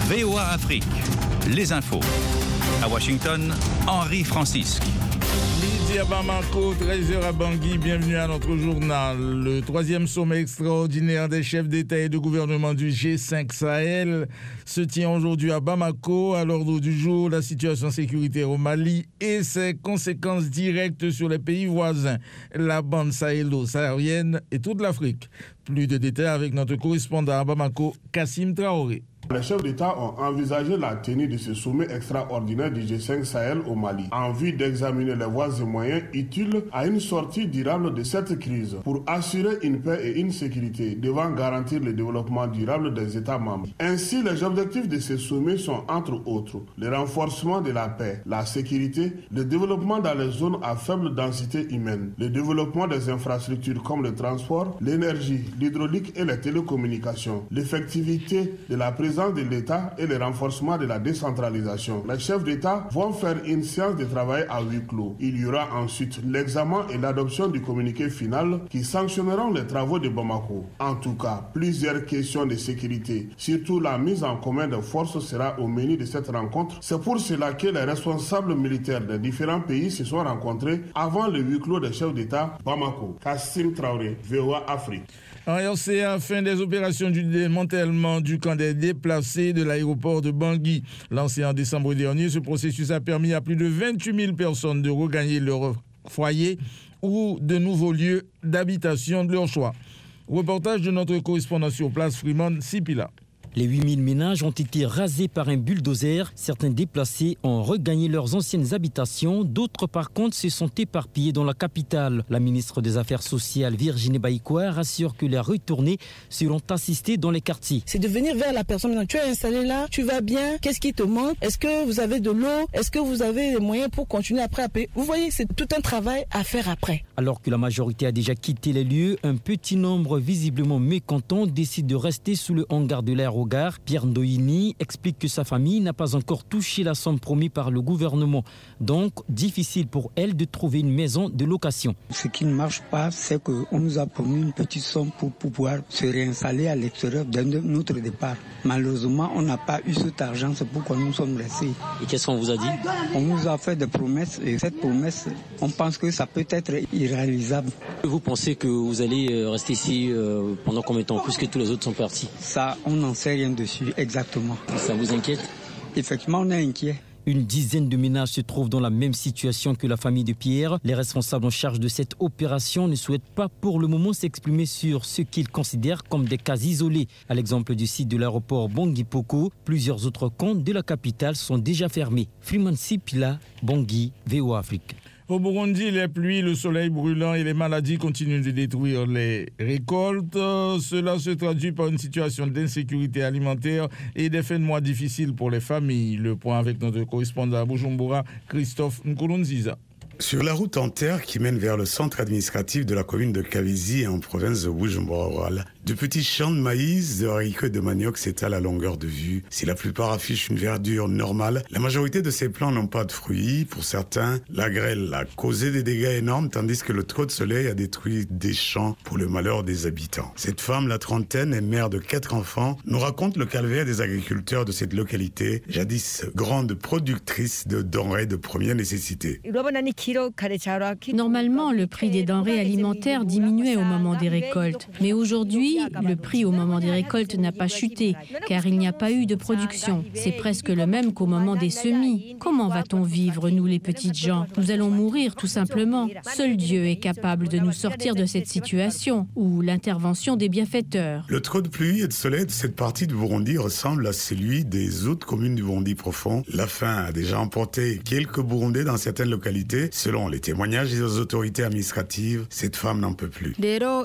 VOA Afrique, les infos. À Washington, Henri Francisque. Midi à Bamako, 13h à Bangui, bienvenue à notre journal. Le 3e sommet extraordinaire des chefs d'État et de gouvernement du G5 Sahel se tient aujourd'hui à Bamako. À l'ordre du jour, la situation sécuritaire au Mali et ses conséquences directes sur les pays voisins, la bande sahélo-saharienne et toute l'Afrique. Plus de détails avec notre correspondant à Bamako, Kassim Traoré. Les chefs d'État ont envisagé la tenue de ce sommet extraordinaire du G5 Sahel au Mali en vue d'examiner les voies et moyens utiles à une sortie durable de cette crise pour assurer une paix et une sécurité devant garantir le développement durable des États membres. Ainsi, les objectifs de ce sommet sont entre autres le renforcement de la paix, la sécurité, le développement dans les zones à faible densité humaine, le développement des infrastructures comme le transport, l'énergie, l'hydraulique et les télécommunications, l'effectivité de la présence de l'État et le renforcement de la décentralisation. Les chefs d'État vont faire une séance de travail à huis clos. Il y aura ensuite l'examen et l'adoption du communiqué final qui sanctionneront les travaux de Bamako. En tout cas, plusieurs questions de sécurité, surtout la mise en commun de forces, sera au menu de cette rencontre. C'est pour cela que les responsables militaires des différents pays se sont rencontrés avant le huis clos des chefs d'État Bamako. Kassim Traoré, VOA Afrique. En RCA, fin des opérations du démantèlement du camp des déplacés de l'aéroport de Bangui. Lancé en décembre dernier, ce processus a permis à plus de 28 000 personnes de regagner leur foyer ou de nouveaux lieux d'habitation de leur choix. Reportage de notre correspondant sur place, Freeman Sipila. Les 8000 ménages ont été rasés par un bulldozer. Certains déplacés ont regagné leurs anciennes habitations. D'autres, par contre, se sont éparpillés dans la capitale. La ministre des Affaires sociales, Virginie Baïkoua, rassure que les retournés seront assistés dans les quartiers. C'est de venir vers la personne. Tu es installé là, tu vas bien, qu'est-ce qui te manque? Est-ce que vous avez de l'eau? Est-ce que vous avez les moyens pour continuer après à payer? Vous voyez, c'est tout un travail à faire après. Alors que la majorité a déjà quitté les lieux, un petit nombre visiblement mécontent décide de rester sous le hangar de l'aérogare. Pierre Ndoyini explique que sa famille n'a pas encore touché la somme promise par le gouvernement. Donc, difficile pour elle de trouver une maison de location. Ce qui ne marche pas, c'est qu'on nous a promis une petite somme pour pouvoir se réinstaller à l'extérieur de notre départ. Malheureusement, on n'a pas eu cet argent, c'est pourquoi nous sommes restés. Et qu'est-ce qu'on vous a dit? On nous a fait des promesses et cette promesse, on pense que ça peut être irréalisable. Vous pensez que vous allez rester ici pendant combien de temps, puisque tous les autres sont partis? Ça, on n'en sait rien dessus, exactement. Ça vous inquiète? Effectivement, on est inquiet. Une dizaine de ménages se trouvent dans la même situation que la famille de Pierre. Les responsables en charge de cette opération ne souhaitent pas pour le moment s'exprimer sur ce qu'ils considèrent comme des cas isolés. À l'exemple du site de l'aéroport Bangui-Poko, plusieurs autres comptes de la capitale sont déjà fermés. Freeman Sipila, Bangui, VOA Afrique. Au Burundi, les pluies, le soleil brûlant et les maladies continuent de détruire les récoltes. Cela se traduit par une situation d'insécurité alimentaire et des fins de mois difficiles pour les familles. Le point avec notre correspondant à Bujumbura, Christophe Nkurunziza. Sur la route en terre qui mène vers le centre administratif de la commune de Kavizi en province de Bujumbura, de petits champs de maïs, de haricots et de manioc s'étalent à longueur de vue. Si la plupart affichent une verdure normale, la majorité de ces plants n'ont pas de fruits. Pour certains, la grêle a causé des dégâts énormes tandis que le trop de soleil a détruit des champs pour le malheur des habitants. Cette femme, la trentaine, est mère de 4 enfants, nous raconte le calvaire des agriculteurs de cette localité, jadis grande productrice de denrées de première nécessité. Normalement, le prix des denrées alimentaires diminuait au moment des récoltes. Mais aujourd'hui, le prix au moment des récoltes n'a pas chuté, car il n'y a pas eu de production. C'est presque le même qu'au moment des semis. Comment va-t-on vivre, nous les petites gens? Nous allons mourir tout simplement. Seul Dieu est capable de nous sortir de cette situation, ou l'intervention des bienfaiteurs. Le trop de pluie et de soleil de cette partie du Burundi ressemble à celui des autres communes du Burundi profond. La faim a déjà emporté quelques Burundais dans certaines localités. Selon les témoignages des autorités administratives, cette femme n'en peut plus.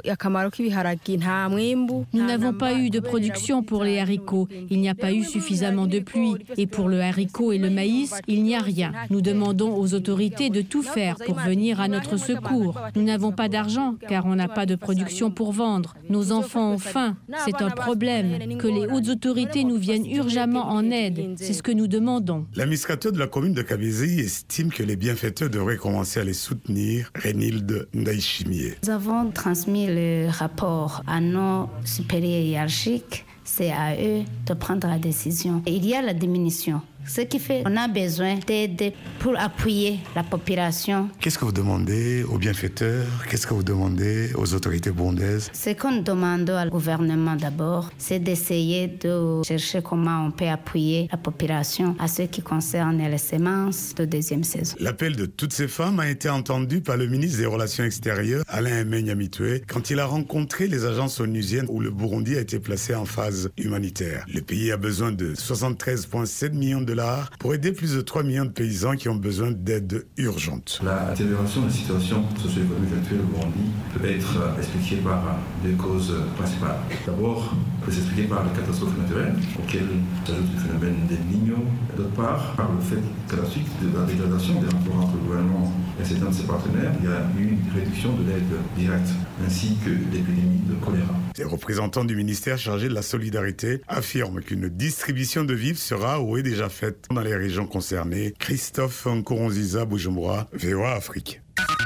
Nous n'avons pas eu de production pour les haricots. Il n'y a pas eu suffisamment de pluie. Et pour le haricot et le maïs, il n'y a rien. Nous demandons aux autorités de tout faire pour venir à notre secours. Nous n'avons pas d'argent car on n'a pas de production pour vendre. Nos enfants ont faim. C'est un problème. Que les hautes autorités nous viennent urgemment en aide. C'est ce que nous demandons. L'administrateur de la commune de Kavizi estime que les bienfaiteurs devraient commencer à les soutenir. Renilde Ndaïchimier. Nous avons transmis le rapport à nos supérieurs hiérarchiques c'est à eux de prendre la décision. Et il y a la diminution. Ce qui fait qu'on a besoin d'aide pour appuyer la population. Qu'est-ce que vous demandez aux bienfaiteurs? Qu'est-ce que vous demandez aux autorités burundaises? Ce qu'on demande au gouvernement d'abord, c'est d'essayer de chercher comment on peut appuyer la population à ce qui concerne les semences de deuxième saison. L'appel de toutes ces femmes a été entendu par le ministre des Relations extérieures, Alain Aimé Nyamitwe, quand il a rencontré les agences onusiennes où le Burundi a été placé en phase humanitaire. Le pays a besoin de 73,7 millions de dollars pour aider plus de 3 millions de paysans qui ont besoin d'aide urgente. La détérioration de la situation socio-économique actuelle au Burundi peut être expliquée par deux causes principales. D'abord, peut s'expliquer par les catastrophes naturelles, auxquelles s'ajoute le phénomène des Niño. D'autre part, par le fait qu'à la suite de la dégradation des rapports entre le gouvernement et certains de ses partenaires, il y a eu une réduction de l'aide directe, ainsi que l'épidémie de choléra. Les représentants du ministère chargé de la solidarité affirment qu'une distribution de vivres sera ou est déjà faite dans les régions concernées. Christophe Nkurunziza, Bujumbura, VOA Afrique.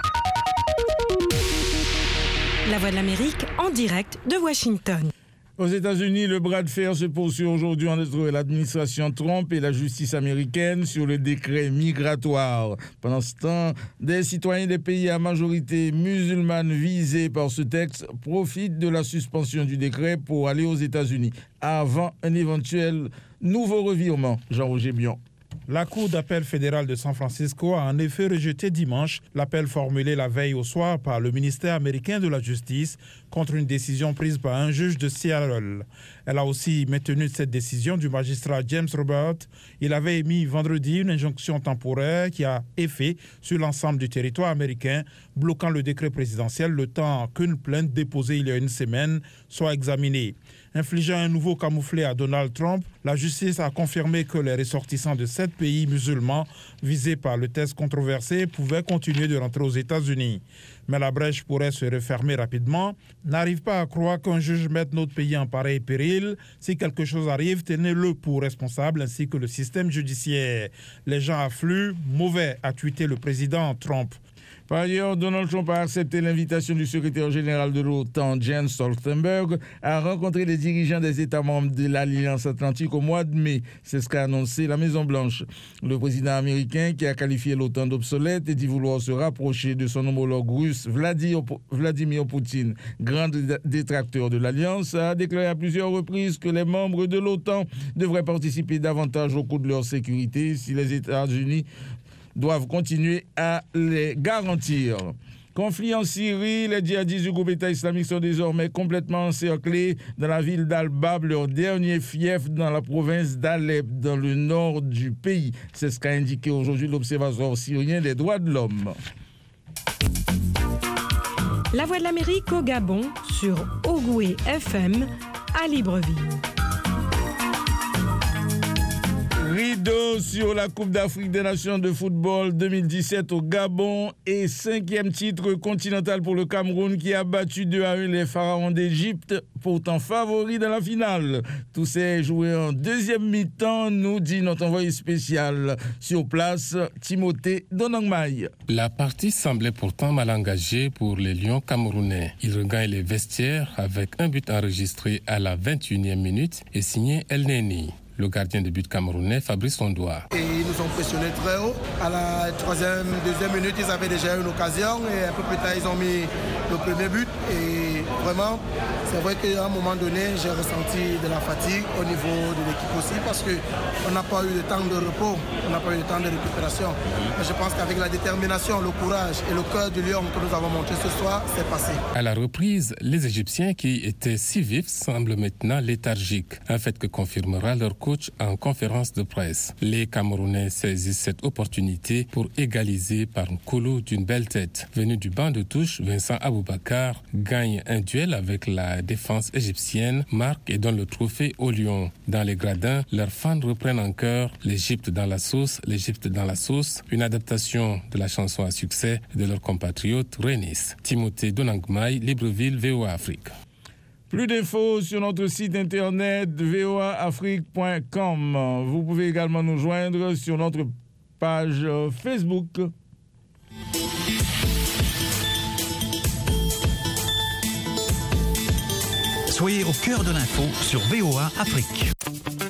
La Voix de l'Amérique en direct de Washington. Aux États-Unis, le bras de fer se poursuit aujourd'hui entre l'administration Trump et la justice américaine sur le décret migratoire. Pendant ce temps, des citoyens des pays à majorité musulmane visés par ce texte profitent de la suspension du décret pour aller aux États-Unis avant un éventuel nouveau revirement. Jean-Roger Bion. La Cour d'appel fédérale de San Francisco a en effet rejeté dimanche l'appel formulé la veille au soir par le ministère américain de la Justice contre une décision prise par un juge de Seattle. Elle a aussi maintenu cette décision du magistrat James Robert. Il avait émis vendredi une injonction temporaire qui a effet sur l'ensemble du territoire américain, bloquant le décret présidentiel le temps qu'une plainte déposée il y a une semaine soit examinée. Infligeant un nouveau camouflet à Donald Trump, la justice a confirmé que les ressortissants de 7 pays musulmans visés par le test controversé pouvaient continuer de rentrer aux États-Unis. Mais la brèche pourrait se refermer rapidement. N'arrive pas à croire qu'un juge mette notre pays en pareil péril. Si quelque chose arrive, tenez-le pour responsable ainsi que le système judiciaire. Les gens affluent, mauvais, a tweeté le président Trump. Par ailleurs, Donald Trump a accepté l'invitation du secrétaire général de l'OTAN, Jens Stoltenberg, à rencontrer les dirigeants des États membres de l'Alliance Atlantique au mois de mai. C'est ce qu'a annoncé la Maison-Blanche. Le président américain, qui a qualifié l'OTAN d'obsolète et dit vouloir se rapprocher de son homologue russe, Vladimir Poutine, grand détracteur de l'Alliance, a déclaré à plusieurs reprises que les membres de l'OTAN devraient participer davantage au coût de leur sécurité si les États-Unis doivent continuer à les garantir. Conflit en Syrie, les djihadistes du groupe État islamique sont désormais complètement encerclés dans la ville d'Al-Bab, leur dernier fief dans la province d'Alep, dans le nord du pays. C'est ce qu'a indiqué aujourd'hui l'Observatoire syrien des droits de l'homme. La Voix de l'Amérique au Gabon sur Ogoué FM à Libreville. Rideau sur la Coupe d'Afrique des Nations de football 2017 au Gabon et 5e titre continental pour le Cameroun qui a battu 2-1 les Pharaons d'Égypte, pourtant favoris dans la finale. Tout s'est joué en deuxième mi-temps, nous dit notre envoyé spécial sur place, Timothée Donangmaï. La partie semblait pourtant mal engagée pour les Lions camerounais. Ils regagnent les vestiaires avec un but enregistré à la 21e minute et signé El Neni. Le gardien de but camerounais, Fabrice Ondoa. Et ils nous ont pressionnés très haut. À la deuxième minute, ils avaient déjà une occasion et un peu plus tard, ils ont mis le premier but. Et vraiment, c'est vrai qu'à un moment donné, j'ai ressenti de la fatigue au niveau de l'équipe aussi parce qu'on n'a pas eu de temps de repos, on n'a pas eu de temps de récupération. Mais je pense qu'avec la détermination, le courage et le cœur du lion que nous avons montré ce soir, c'est passé. À la reprise, les Égyptiens qui étaient si vifs semblent maintenant léthargiques, un fait que confirmera leur coach en conférence de presse. Les Camerounais saisissent cette opportunité pour égaliser par un colo d'une belle tête. Venu du banc de touche, Vincent Aboubakar gagne un duel avec la défense égyptienne, marque et donne le trophée aux Lions. Dans les gradins, leurs fans reprennent en chœur l'Égypte dans la sauce, l'Égypte dans la sauce, une adaptation de la chanson à succès de leur compatriote Renis. Timothée Donangmaï, Libreville, VOA Afrique. Plus d'infos sur notre site internet voaafrique.com. Vous pouvez également nous joindre sur notre page Facebook. Soyez au cœur de l'info sur VOA Afrique.